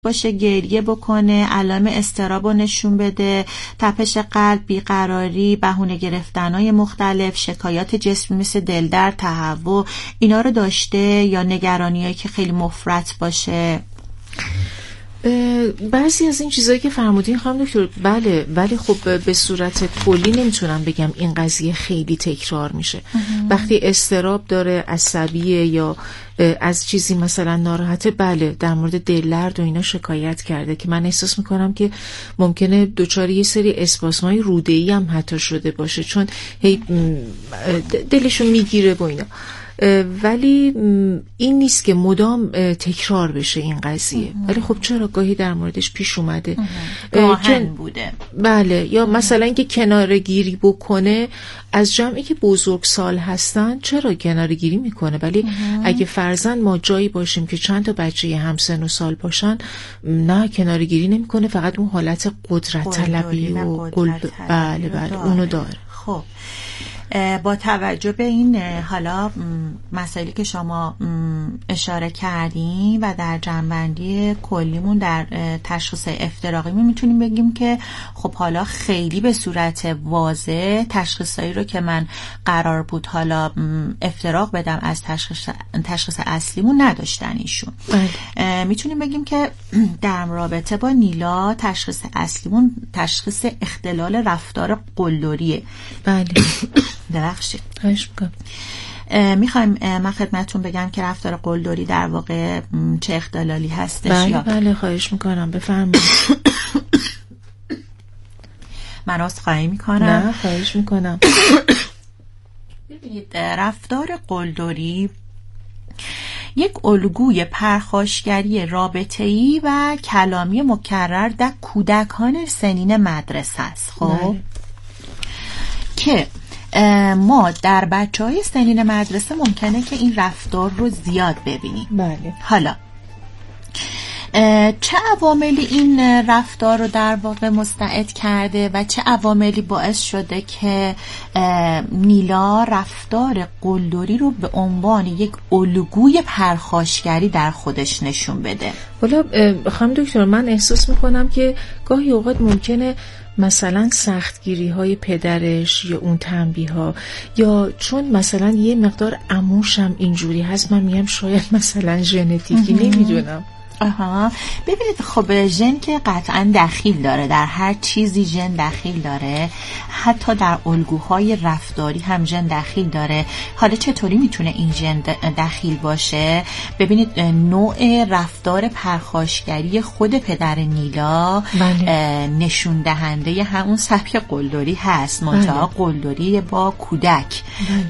باشه، گریه بکنه، علائم اضطراب رو نشون بده، تپش قلب، بیقراری، بهونه گرفتنهای مختلف، شکایات جسمی مثل دلدرد، تهوع، اینا رو داشته یا نگرانیایی که خیلی مفرط باشه؟ بعضی از این چیزایی که فرمودین خانم دکتر بله، ولی خب به صورت کلی نمیتونم بگم این قضیه خیلی تکرار میشه. وقتی اضطراب داره، عصبیه یا از چیزی مثلا ناراحته، بله در مورد دلدرد و اینا شکایت کرده که من احساس میکنم که ممکنه دچار یه سری اسپاسمای روده‌ای هم حتی شده باشه، چون هی دلشو میگیره و اینا. ولی این نیست که مدام تکرار بشه این قضیه. ولی خب چرا گاهی در موردش پیش اومده گاهن بوده. بله، یا مثلا که کناره گیری بکنه از جمعی که بزرگسال هستن، چرا کناره گیری میکنه؟ ولی اگه فرضاً ما جایی باشیم که چند تا بچه همسن و سال باشن، نه کناره گیری نمیکنه، فقط اون حالت قدرت طلبی و بله اونو داره. خب با توجه به این حالا مسائلی که شما اشاره کردین و در جنبندی کلیمون در تشخیص افتراقی میتونیم بگیم که خب حالا خیلی به صورت واضح تشخیصایی رو که من قرار بود حالا افتراق بدم از تشخیص اصلیمون نداشتن ایشون. میتونیم بگیم که در رابطه با نیلا تشخیص اصلیمون تشخیص اختلال رفتار قلدریه. بله درخشید. خواهش میکنم. میخوایم من خدمتتون بگم که رفتار قلدری در واقع چه اختلالی هستش؟ بله خواهش میکنم بفرمایید. من عذرخواهی میکنم. نه خواهش میکنم. ببینید رفتار قلدری یک الگوی پرخاشگری رابطه‌ای و کلامی مکرر در کودکان سنین مدرسه است. خب که ما در بچه‌های سنین مدرسه ممکنه که این رفتار رو زیاد ببینیم. بله. حالا چه عواملی این رفتار رو در واقع مستعد کرده و چه عواملی باعث شده که نیلا رفتار قلدری رو به عنوان یک الگوی پرخاشگری در خودش نشون بده؟ والا خانم دکتر، من احساس میکنم که گاهی اوقات ممکنه مثلا سختگیری های پدرش یا اون تنبیه ها، یا چون مثلا یه مقدار عموشم اینجوری هست، من میگم شاید مثلا ژنتیکی، نمیدونم. ببینید خب ژن که قطعا دخیل داره، در هر چیزی ژن دخیل داره، حتی در الگوهای رفتاری هم ژن دخیل داره. حالا چطوری میتونه این ژن دخیل باشه؟ ببینید نوع رفتار پرخاشگری خود پدر نیلا نشون دهنده همون سبک قلدری هست، منتها قلدری با کودک.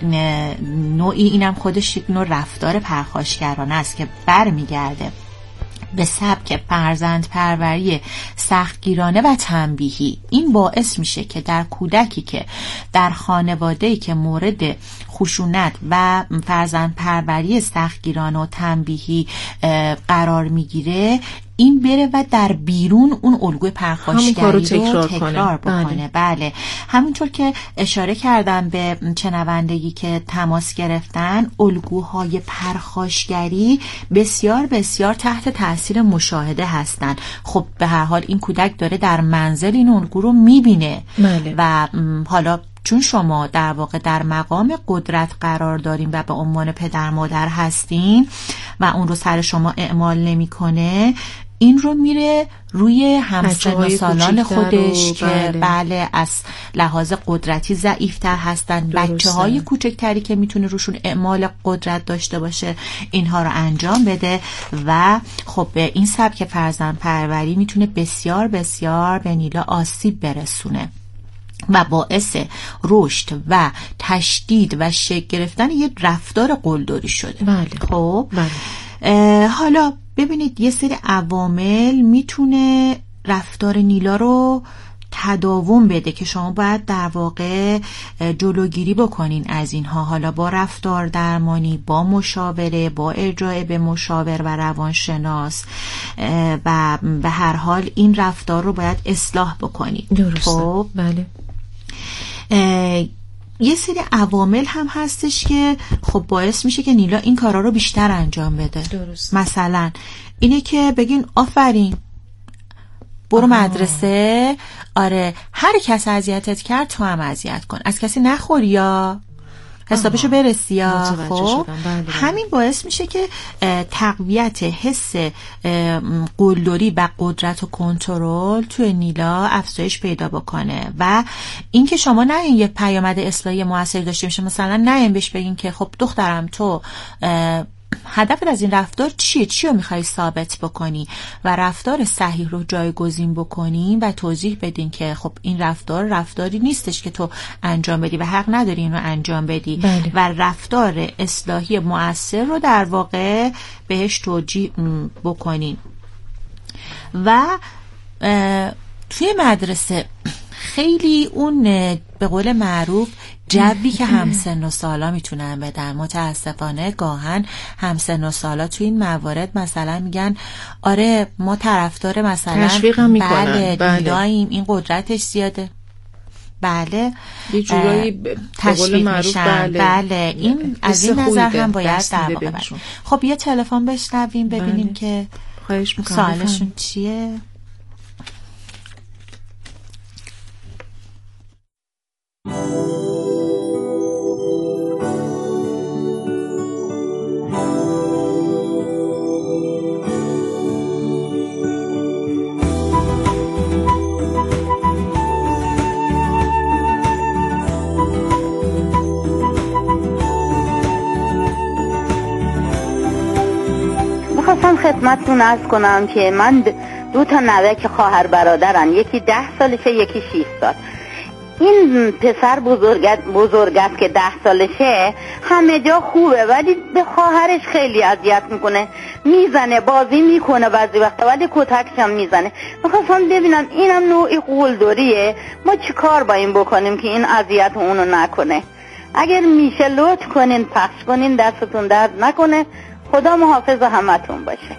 نوعی اینم خودش یک نوع رفتار پرخاشگرانه است که برمیگرده به سبک فرزند پروری سختگیرانه و تنبیهی. این باعث میشه که در کودکی که در خانواده‌ای که مورد خشونت و فرزند پروری سختگیرانه و تنبیهی قرار میگیره، این بره و در بیرون اون الگوی پرخاشگری رو تکرار بکنه. بله همونطور که اشاره کردم به شنوندگی که تماس گرفتن، الگوهای پرخاشگری بسیار بسیار تحت تاثیر مشاهده هستن. خب به هر حال این کودک داره در منزل این الگو رو میبینه. و حالا چون شما در واقع در مقام قدرت قرار دارین و به عنوان پدر مادر هستین و اون رو سر شما اعمال نمیکنه، این رو میره روی همسن و سالان خودش که بله از لحاظ قدرتی ضعیفتر هستن، بچه‌های کوچکتری که میتونه روشون اعمال قدرت داشته باشه، اینها رو انجام بده. و خب این سبک فرزند پروری میتونه بسیار بسیار به نیلا آسیب برسونه و باعث رشد و تشدید و شکل گرفتن یه رفتار قلدری شده. خب حالا ببینید یه سری عوامل میتونه رفتار نیلا رو تداوم بده که شما باید در واقع جلوگیری بکنین از اینها، حالا با رفتار درمانی، با مشاوره، با ارجاع به مشاور و روانشناس، و به هر حال این رفتار رو باید اصلاح بکنین. درسته. خب بله. یه سری عوامل هم هستش که خب باعث میشه که نیلا این کارا رو بیشتر انجام بده. درست. مثلا اینه که بگین آفرین برو مدرسه، آره هر کس اذیتت کرد تو هم اذیت کن، از کسی نخوری یا حسابشو برسی یا. خب همین باعث میشه که تقویت حس قلدری و قدرت و کنترل توی نیلا افزایش پیدا بکنه. و اینکه شما نه این یه پیامد اصلاحی موثری داشته میشه، مثلا نه این بهش بگین که خب دخترم تو هدفت از این رفتار چیه، چی رو میخوای ثابت بکنی و رفتار صحیح رو جایگزین بکنی و توضیح بدین که خب این رفتاری نیستش که تو انجام بدی و حق نداری اینو انجام بدی. بله. و رفتار اصلاحی مؤثر رو در واقع بهش توجیه بکنین. و توی مدرسه خیلی اون به قول معروف جوی که همسن و سالا میتونن بدن، متاسفانه گاهن همسن و سالا تو این موارد مثلا میگن آره ما طرفدار مثلا تشویقم میکنن، بله داییم این قدرتش زیاده، بله یه جورایی تشویق میشن، بله این از این نظر هم باید در واقع بشون. خب یه تلفن بشنویم ببینیم بله. که خواهش میکنم سوالشون چیه. میخواستم خدمتتون عرض کنم که من 2 تا نوه که خواهر برادرن، یکی 10 سالشه یکی 6 سال. این پسر بزرگ است که 10 سالشه، همه جا خوبه ولی به خواهرش خیلی اذیت میکنه، میزنه، بازی میکنه بعضی وقتا ولی کتکش هم میزنه. میخواستم ببینم اینم نوعی قلدریه، ما چی کار با این بکنیم که این اذیت اونو نکنه؟ اگر میشه لطف کنین پخش کنین، دستتون درد نکنه، خدا محافظ همتون باشه.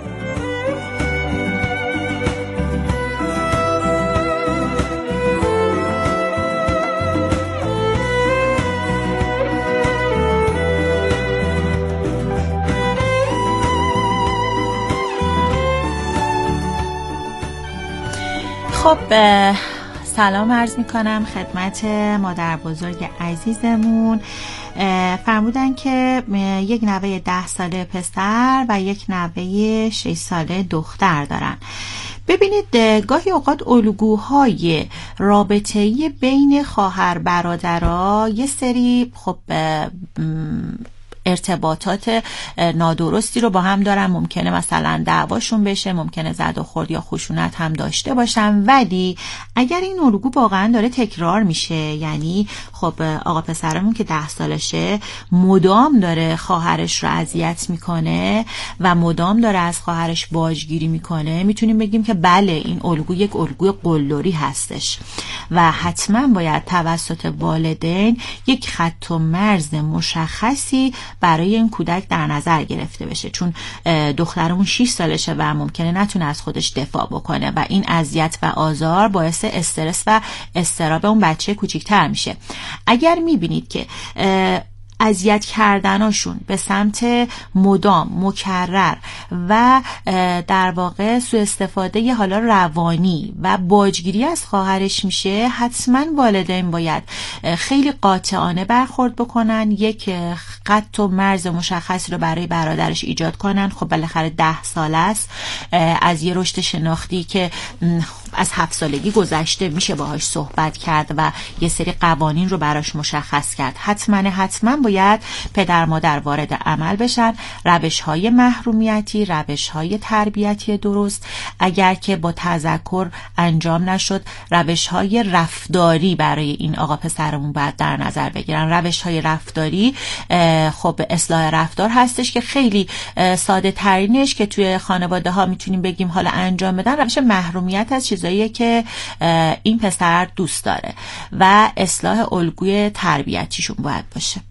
خب سلام عرض می کنم خدمت مادر بزرگ عزیزمون. فرمودن که یک نوه 10 ساله پسر و یک نوه 6 ساله دختر دارن. ببینید گاهی اوقات الگوهای رابطه‌ای بین خواهر برادرها یه سری خب ارتباطات نادرستی رو با هم دارن، ممکنه مثلا دعواشون بشه، ممکنه زد و خورد یا خشونت هم داشته باشن. ولی اگر این الگو واقعا داره تکرار میشه، یعنی خب آقا پسرمون که 10 سالشه مدام داره خواهرش رو اذیت میکنه و مدام داره از خواهرش باجگیری میکنه، میتونیم بگیم که بله این الگو یک الگوی قلدری هستش و حتما باید توسط والدین یک خط و مرز مشخصی برای این کودک در نظر گرفته بشه، چون دخترمون 6 سالشه و ممکنه نتونه از خودش دفاع بکنه و این اذیت و آزار باعث استرس و اضطراب اون بچه کوچیک‌تر میشه. اگر میبینید که اذیت کردناشون به سمت مدام مکرر و در واقع سوء استفاده حالا روانی و باجگیری از خواهرش میشه، حتما والدین باید خیلی قاطعانه برخورد بکنن، یک خط و مرز مشخصی رو برای برادرش ایجاد کنن. خب بالاخره 10 ساله است، از یه رشد شناختی که از 7 سالگی گذشته میشه باهاش صحبت کرد و یه سری قوانین رو براش مشخص کرد. حتما باید پدر مادر وارد عمل بشن، روش‌های محرومیتی، روش‌های تربیتی درست، اگر که با تذکر انجام نشد روش‌های رفتاری برای این آقا پسرمون باید در نظر بگیرن. روش‌های رفتاری خب اصلاح رفتار هستش که خیلی ساده ترینش که توی خانواده ها میتونیم بگیم حالا انجام بدن، روش محرومیت از چیزاییه که این پسر دوست داره و اصلاح الگوی تربیتیشون باید باشه.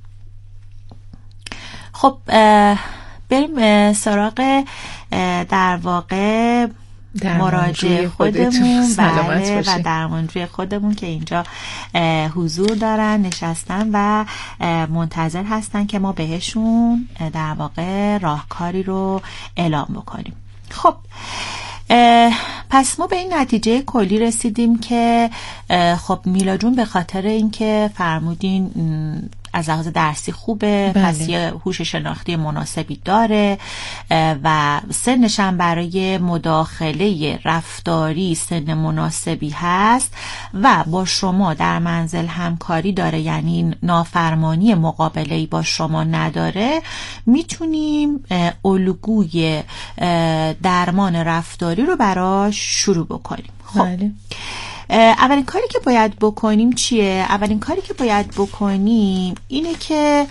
خب بریم سراغ در واقع مراجع خودمون بله و درمانجوی خودمون که اینجا حضور دارن، نشستن و منتظر هستن که ما بهشون در واقع راهکاری رو اعلام بکنیم. خب پس ما به این نتیجه کلی رسیدیم که خب میلا جون به خاطر اینکه فرمودین از لحاظ درسی خوبه، بله. پس یه هوش شناختی مناسبی داره و سنش هم برای مداخله رفتاری سن مناسبی هست و با شما در منزل همکاری داره، یعنی نافرمانی مقابله‌ای با شما نداره، میتونیم الگوی درمان رفتاری رو براش شروع بکنیم. خب بله. اولین کاری که باید بکنیم چیه؟ اولین کاری که باید بکنیم اینه که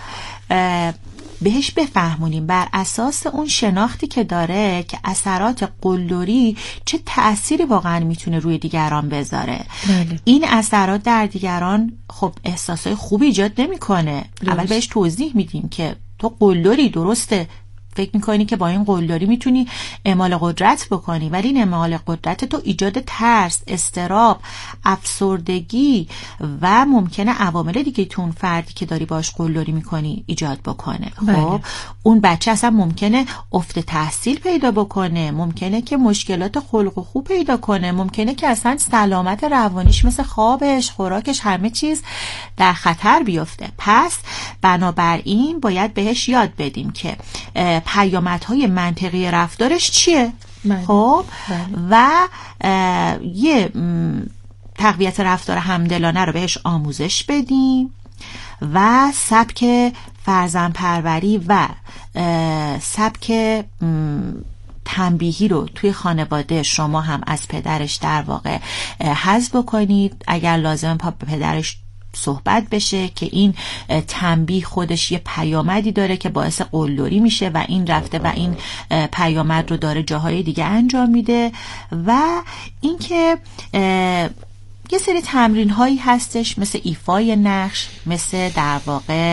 بهش بفهمونیم بر اساس اون شناختی که داره که اثرات قلدری چه تأثیری واقعا میتونه روی دیگران بذاره. بله. این اثرات در دیگران خب احساسای خوبی ایجاد نمیکنه. اول بهش توضیح میدیم که تو قلدری، درسته فکر میکنی که با این قلدری میتونی اعمال قدرت بکنی، ولی این اعمال قدرت تو ایجاد ترس، اضطراب، افسردگی و ممکنه عوامل دیگه تو اون فردی که داری باش قلدری میکنی ایجاد بکنه. خب اون بچه اصلا ممکنه افت تحصیل پیدا بکنه، ممکنه که مشکلات خلق و خو پیدا کنه، ممکنه که اصلا سلامت روانیش مثل خوابش، خوراکش، همه چیز در خطر بیفته. پس بنابراین باید بهش یاد بدیم که پیامدهای منطقی رفتارش چیه؟ خب و یه تقویت رفتار همدلانه رو بهش آموزش بدیم و سبک فرزندپروری و سبک تنبیهی رو توی خانواده شما هم از پدرش در واقع حذف بکنید. اگر لازم با پدرش صحبت بشه که این تنبیه خودش یه پیامدی داره که باعث قلدری میشه و این رفته و این پیامد رو داره جاهای دیگه انجام میده. و اینکه یه سری تمرین هایی هستش مثل ایفای نقش، مثل در واقع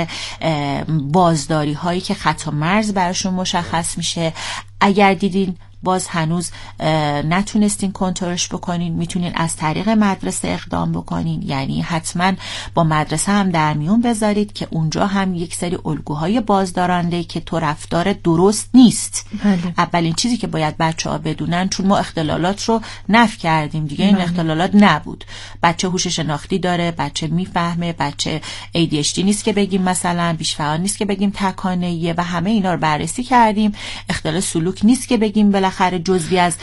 بازداری هایی که خط و مرز براشون مشخص میشه. اگر دیدین باز هنوز نتونستین کنترلش بکنین، میتونین از طریق مدرسه اقدام بکنین، یعنی حتما با مدرسه هم در میون بذارید که اونجا هم یک سری الگوهای بازدارنده که تو رفتار درست نیست. بله. اولین چیزی که باید بچه‌ها بدونن، چون ما اختلالات رو نفی کردیم دیگه، این اختلالات نبود. بچه هوش شناختی داره، بچه میفهمه، بچه ADHD نیست که بگیم مثلا بیش فعال نیست که بگیم تکانه‌ایه و همه اینا رو بررسی کردیم. اختلال سلوک نیست که بگیم بالاخره جزئی از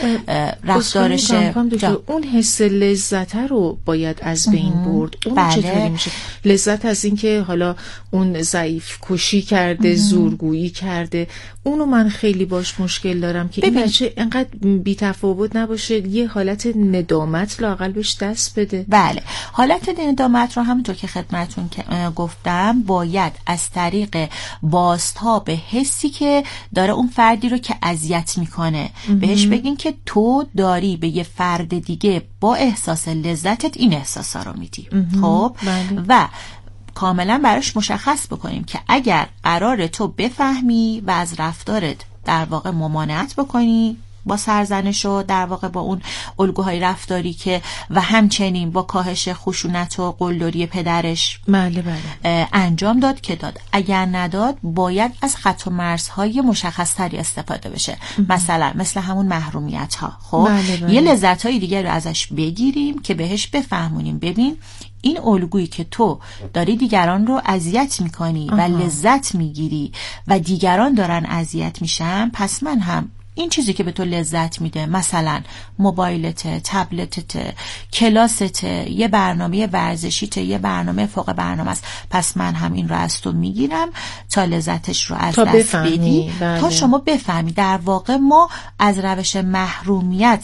رفتارشه. اون حس لذت رو باید از بین برد. اون بله. چطوری میشه؟ لذت از این که حالا اون ضعیف کشی کرده، زورگویی کرده، اونو من خیلی باش مشکل دارم که این بچه انقدر بی تفاوت نباشه، یه حالت ندامت لااقل بهش دست بده. بله، حالت ندامت رو همونطور که خدمتون گفتم باید از طریق بازتاب حسی که داره اون فردی رو که اذیت میکنه بهش بگین که تو داری به یه فرد دیگه با احساس لذتت این احساسا رو میدی. خب بله. و کاملا براش مشخص بکنیم که اگر قرار تو بفهمی و از رفتارت در واقع ممانعت بکنی با سرزنش و در واقع با اون الگوهای رفتاری که و همچنین با کاهش خشونت و قلدری پدرش بله انجام داد که داد. اگر نداد باید از خط و مرزهای مشخصتری استفاده بشه. مثل همون محرومیت ها. خب یه لذت های دیگر رو ازش بگیریم که بهش بفهمونیم ببین این الگویی که تو داری دیگران رو اذیت میکنی و لذت میگیری و دیگران دارن اذیت میشن، پس من هم این چیزی که به تو لذت میده، مثلا موبایلته، تبلتته، کلاسته، یه برنامه ورزشیته، یه برنامه فوق برنامه است، پس من هم این رو از تو میگیرم تا لذتش رو از دست بدی. تا شما بفهمی. در واقع ما از روش محرومیت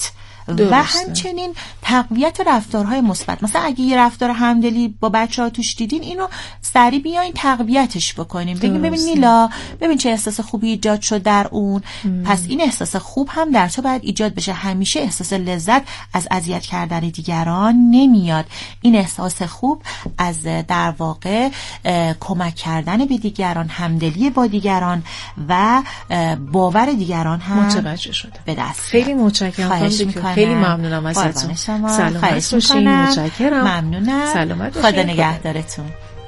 و همچنین تقویت رفتارهای مثبت. مثلا اگه یه رفتار همدلی با بچه‌ها توش دیدین، اینو سریع بیاین تقویتش بکنیم، بگیم ببین نیلا، ببین چه احساس خوبی ایجاد شد در اون، پس این احساس خوب هم در تو باید ایجاد بشه. همیشه احساس لذت از اذیت کردن دیگران نمیاد، این احساس خوب از در واقع کمک کردن به دیگران، همدلی با دیگران و باور دیگران هم متوجه شده به دست. خیلی متشکرم، خیلی ممنونم ازتون. سلامت باشین. متشکرم. ممنونم. سلامت باشین. خدا نگهدارتون.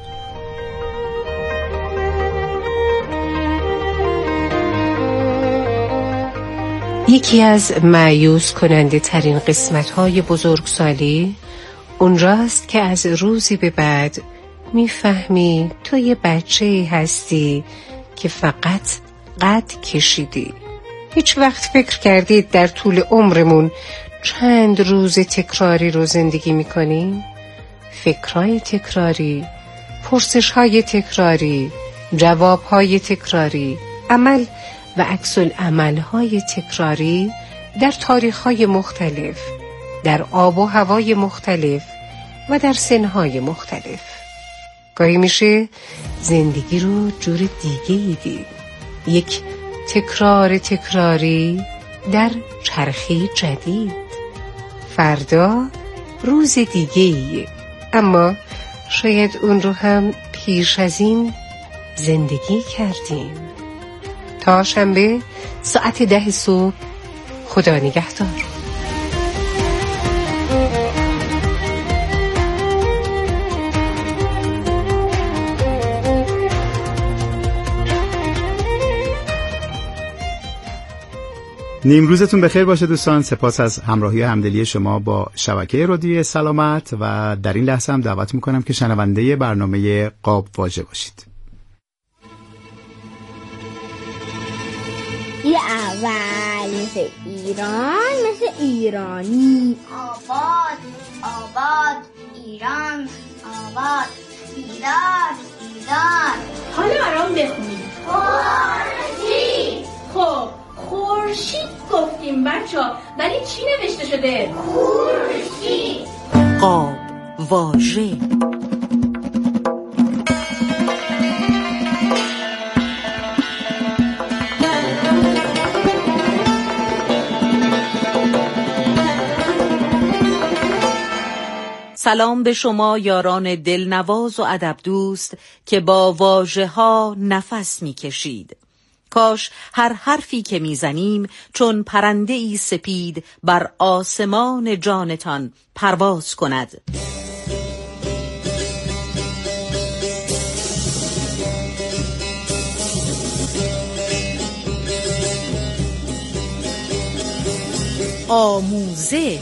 یکی از مایوس کننده ترین قسمت‌های بزرگسالی اونجاست که از روزی به بعد میفهمی تو یه بچه‌ای هستی که فقط قد کشیدی. هیچ وقت فکر کردید در طول عمرمون چند روز تکراری رو زندگی میکنیم؟ فکرهای تکراری، پرسشهای تکراری، جوابهای تکراری، عمل و عکس العملهای تکراری در تاریخهای مختلف، در آب و هوای مختلف و در سنهای مختلف. گاهی میشه زندگی رو جور دیگه‌ای دید، یک تکرار تکراری در چرخی جدید. فردا روز دیگه‌ایه، اما شاید اون رو هم پیش از این زندگی کردیم. تا شنبه ساعت 10 صبح. خدا نگهدار. نیمروزتون بخیر باشه دوستان. سپاس از همراهی و همدلی شما با شبکه رادیوی سلامت و در این لحظه هم دعوت میکنم که شنونده برنامه قاب واژه باشید. یه اول مثل ایران، مثل ایرانی. آباد آباد ایران آباد، بیدار بیدار. حالا برام بخونید. خورشید. خب خورشید گفتیم بچه‌ها، ولی چی نوشته شده؟ خورشید. قاب واژه. سلام به شما یاران دلنواز و ادب دوست که با واژه ها نفس می کشید. کاش هر حرفی که می زنیم چون پرنده ای سپید بر آسمان جانتان پرواز کند. آموزه.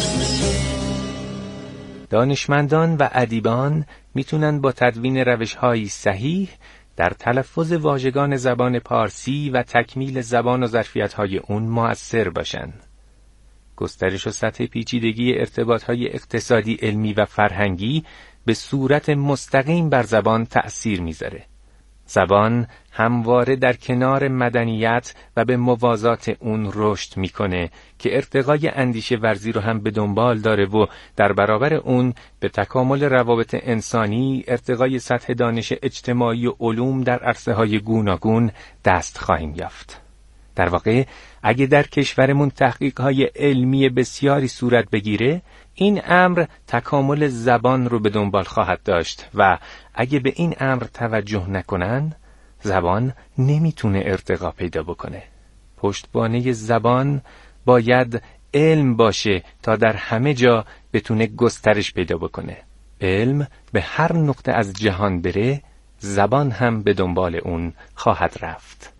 دانشمندان و ادیبان میتونن با تدوین روش‌هایی صحیح در تلفظ واژگان زبان پارسی و تکمیل زبان و ظرفیت‌های اون مؤثر باشن. گسترش و سطح پیچیدگی ارتباط‌های اقتصادی، علمی و فرهنگی به صورت مستقیم بر زبان تأثیر میذاره. زبان همواره در کنار مدنیت و به موازات اون رشد میکنه که ارتقای اندیشه ورزی رو هم به دنبال داره و در برابر اون به تکامل روابط انسانی، ارتقای سطح دانش اجتماعی و علوم در عرصه‌های گوناگون دست خواهیم یافت. در واقع اگه در کشورمون تحقیق‌های علمی بسیاری صورت بگیره، این امر تکامل زبان رو به دنبال خواهد داشت و اگه به این امر توجه نکنن، زبان نمیتونه ارتقا پیدا بکنه. پشتوانه زبان باید علم باشه تا در همه جا بتونه گسترش پیدا بکنه. علم به هر نقطه از جهان بره، زبان هم به دنبال اون خواهد رفت.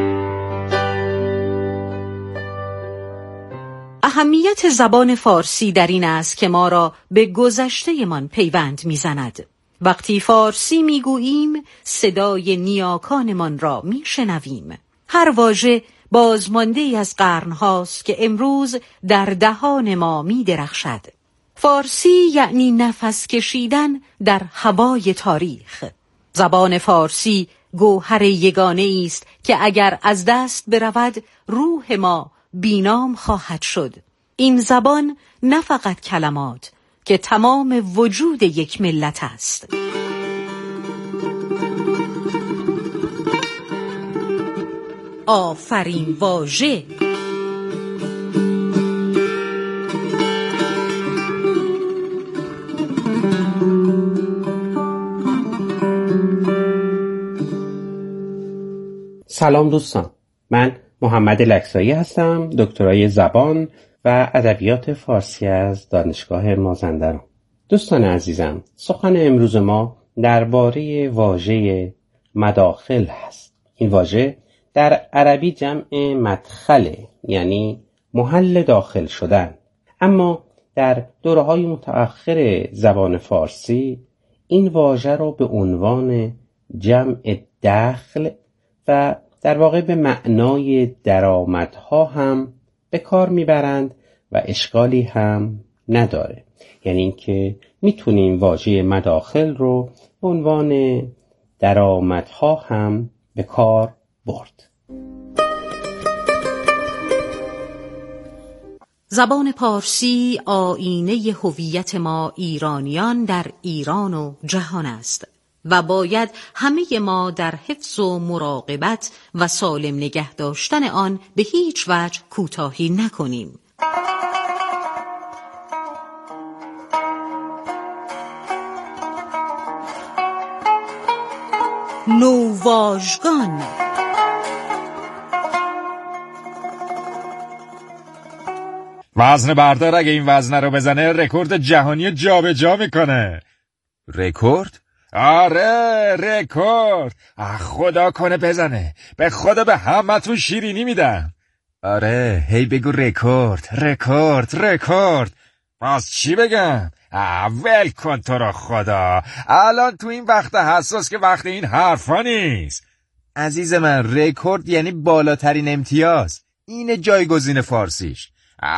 اهمیت زبان فارسی در این است که ما را به گذشته من پیوند می‌زند. وقتی فارسی میگوییم صدای نیاکانمان را میشنویم. هر واژه بازمانده‌ای از قرن‌هاست که امروز در دهان ما می‌درخشد. فارسی یعنی نفس کشیدن در هوای تاریخ. زبان فارسی گوهر یگانه است که اگر از دست برود روح ما بینام خواهد شد. این زبان نه فقط کلمات که تمام وجود یک ملت است. آفرین واژه. سلام دوستان، من محمد لکسایی هستم، دکترای زبان و ادبیات فارسی از دانشگاه مازندران. دوستان عزیزم، سخن امروز ما درباره واژه مداخل هست. این واژه در عربی جمع مدخله، یعنی محل داخل شدن، اما در دوره‌های متأخر زبان فارسی این واژه را به عنوان جمع دخل و در واقع به معنای درآمدها هم به کار میبرند و اشکالی هم نداره. یعنی اینکه میتونیم واژه مداخل رو به عنوان درآمدها هم به کار برد. زبان پارسی آیینه هویت ما ایرانیان در ایران و جهان است و باید همه ما در حفظ و مراقبت و سالم نگه داشتن آن به هیچ وجه کوتاهی نکنیم. نوواژگان. وزن بردار اگه این وزنه رو بزنه رکورد جهانی جابجا میکنه. رکورد؟ آره رکورد. خدا کنه بزنه، به خدا به همتون شیرینی میدم. آره هی بگو رکورد رکورد رکورد. باز چی بگم؟ ول کن تو رو خدا، الان تو این وقت حساس که وقت این حرفا نیست. عزیز من، رکورد یعنی بالاترین امتیاز، اینه جایگزین فارسیش.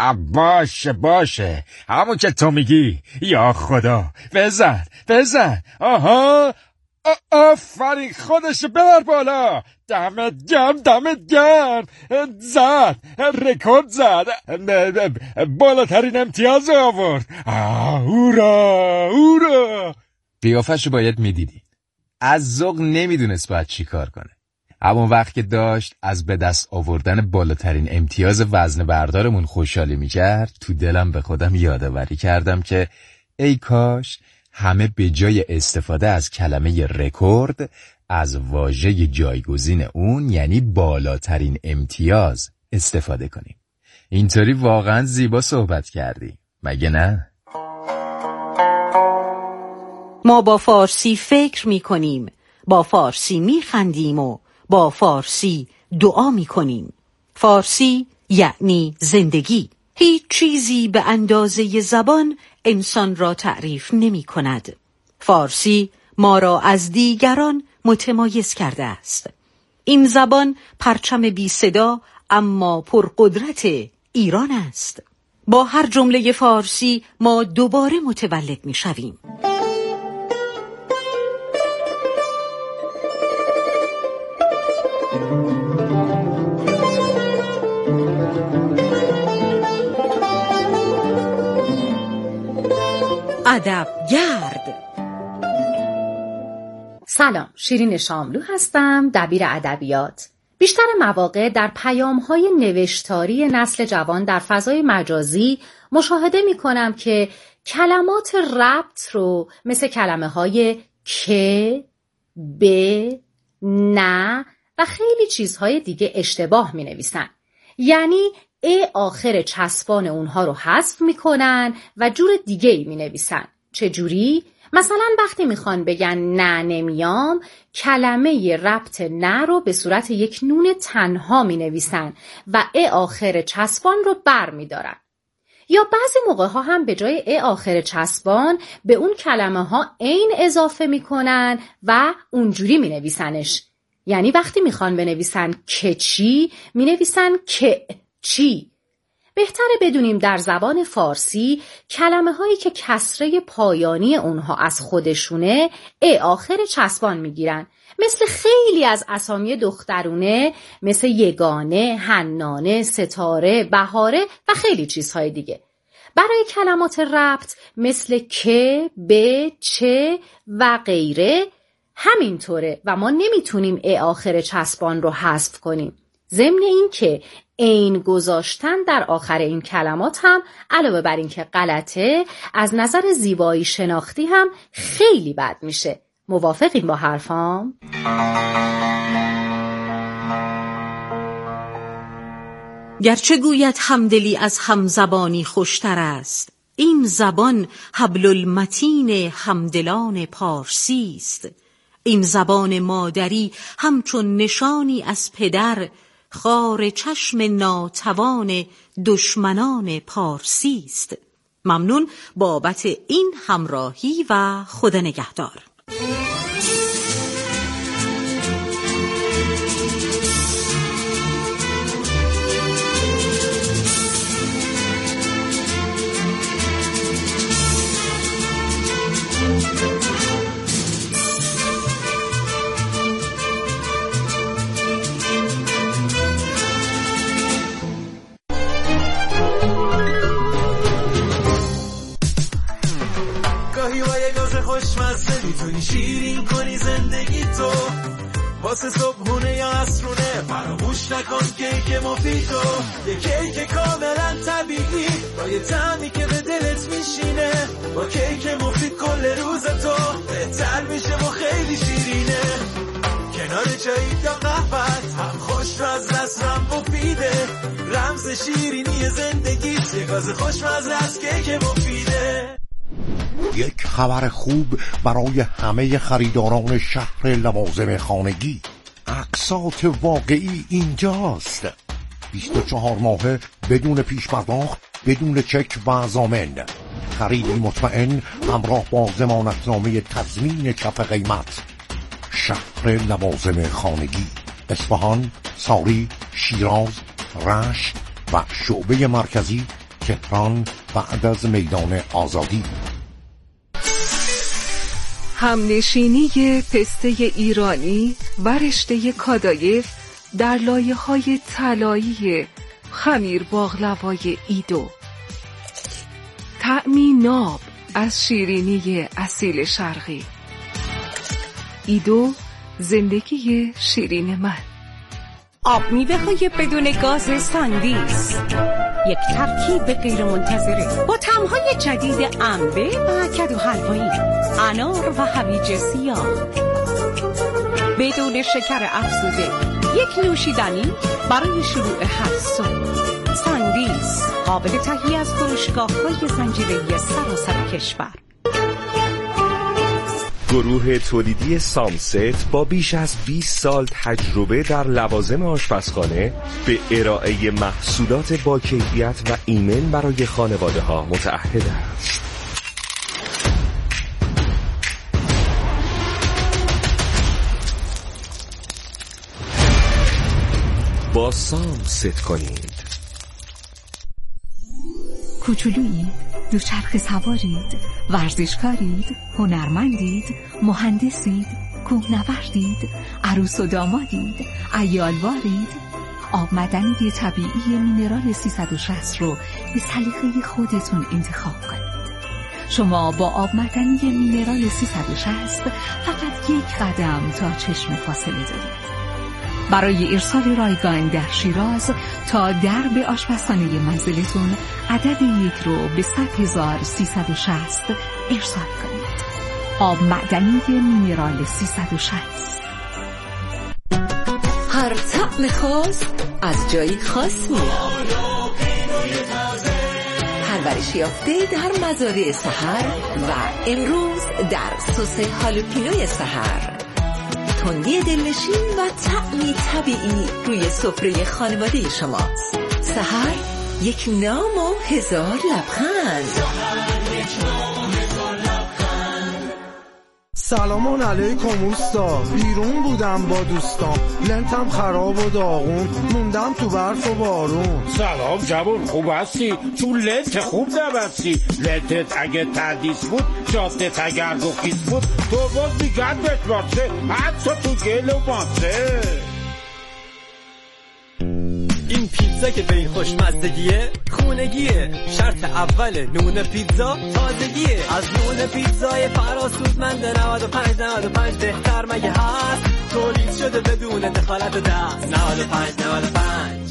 باشه همون که تو میگی. یا خدا، بزن. آها، آفرین، خودش ببر بالا. دمت گرم. زد، رکورد زد، بالاترین امتیاز آورد. هورا. قیافه‌شو باید میدیدی، از ذوق نمیدونست باید چی کار کنه. همون وقت که داشت از به دست آوردن بالاترین امتیاز وزن بردارمون خوشحالی میکرد، تو دلم به خودم یادآوری کردم که ای کاش همه به جای استفاده از کلمه رکورد از واژه جایگزین اون، یعنی بالاترین امتیاز، استفاده کنیم. اینطوری واقعا زیبا صحبت کردی، مگه نه؟ ما با فارسی فکر میکنیم، با فارسی میخندیم و با فارسی دعا میکنیم. فارسی یعنی زندگی. هیچ چیزی به اندازه زبان انسان را تعریف نمی کند. فارسی ما را از دیگران متمایز کرده است. این زبان پرچم بی صدا اما پرقدرت ایران است. با هر جمله فارسی ما دوباره متولد می شویم. ادبگرد. سلام، شیرین شاملو هستم، دبیر ادبیات. بیشتر مواقع در پیام‌های نوشتاری نسل جوان در فضای مجازی مشاهده می‌کنم که کلمات ربط رو مثل کلمه‌های که، به، نه و خیلی چیزهای دیگه اشتباه می‌نویسن. یعنی آخر چسبان اونها رو حذف میکنن و جور دیگه‌ای مینویسن. چه جوری؟ مثلا وقتی میخوان بگن نه نمیام، کلمه ربط نه رو به صورت یک نون تنها مینویسن و آخر چسبان رو بر میدارن. یا بعضی موقع ها هم به جای آخر چسبان به اون کلمه ها عین اضافه میکنن و اونجوری مینویسنش. یعنی وقتی میخوان بنویسن که چی، مینویسن که چی. بهتره بدونیم در زبان فارسی کلمه هایی که کسره پایانی اونها از خودشونه آخر چسبان میگیرن، مثل خیلی از اسامی دخترونه، مثل یگانه، حنانه، ستاره، بهاره و خیلی چیزهای دیگه. برای کلمات ربط مثل که، به، چه و غیره همینطوره و ما نمیتونیم آخر چسبان رو حذف کنیم. ضمن این که عین گذاشتن در آخر این کلمات هم علاوه بر این که غلطه، از نظر زیبایی شناختی هم خیلی بد میشه. موافقین با حرفام؟ گرچه گوید همدلی از همزبانی خوشتر است، این زبان حبل المتین همدلان پارسی است. این زبان مادری همچون نشانی از پدر، خار چشم ناتوان دشمنان پارسی است. ممنون بابت این همراهی و خدا نگهدار. خوشمزه میتونی شیرین کنی زندگی تو، واسه صبحونه یا عصرونه فراموش نکن کیک مفیدو، یه کیک کاملا طبیعی با یه طعمی که به دلت میشینه. با کیک مفید کل روز تو بهتر میشه و خیلی شیرینه. کنار چایی یا قهوه‌ت هم خوش و از دستم مفیده. رمز شیرینی زندگیت یه گاز خوشمزه از کیک مفیده. یک خبر خوب برای همه خریداران شهر لوازم خانگی. اقساط واقعی اینجاست. 24 ماهه بدون پیش پرداخت، بدون چک و ضامن. خریدی مطمئن همراه با ضمانتنامه تضمین کف قیمت. شهر لوازم خانگی، اصفهان، ساری، شیراز، رشت و شعبه مرکزی تهران بعد از میدان آزادی. همنشینی پسته ایرانی و رشته کادایف در لایه‌های طلایی خمیر باقلوای ایدو. طعمی ناب از شیرینی اصیل شرقی. ایدو، زندگی شیرین من. آب میوه‌های بدون گاز ساندیس، یک ترکیب غیر منتظره با طعم‌های جدید انبه و کدو حلوایی، انار و هویج سیاه، بدون شکر افزوده. یک نوشیدنی برای شروع هر صبح. ساندیس قابل تهیه از فروشگاه‌های زنجیره‌ای سراسر کشور. گروه تولیدی سامست با بیش از 20 سال تجربه در لوازم آشپزخانه به ارائه محصولات با کیفیت و ایمن برای خانواده ها متعهد است. با سامست کنید. کوچولویید، دوچرخه سوارید، ورزشکارید، هنرمندید، مهندسید، کوهنوردید، عروس و دامادید، عیالوارید. آب معدنی طبیعی مینرال 360 رو به سلیقه خودتون انتخاب کنید. شما با آب معدنی مینرال 360 فقط یک قدم تا چشم فاصله دارید. برای ارسال رایگان در شیراز تا درب آشپزخانه منزلتون عدد 1 رو به 100,360 ارسال کنید. آب معدنی مینرال 360. هر طعم خاص از جایی خاص میاد. پرورش یافته در مزارع سحر و امروز در سس هالوپینوی سحر. تندی دلنشین و طعمی طبیعی روی سفره خانواده شماست. سحر، یک نام و 1000 لبخند. سلام علیکم اوستا، بیرون بودم با دوستام، لنتم خراب و داغون، موندم تو برف و بارون. سلام جوون، خوب هستی؟ تو لنت خوب نبستی، لنتت اگه تردیس بود، جادت اگر گفیز بود، تو باز میگن بتبارسه، حتی تو گل و ماسه. این پیتزا که به این خوشمزدگیه خونگیه، شرط اول نون پیتزا تازگیه. از نون پیتزای فراسودمند 95 بهتر مگه هست؟ تولید شده بدون دخالت دست. 95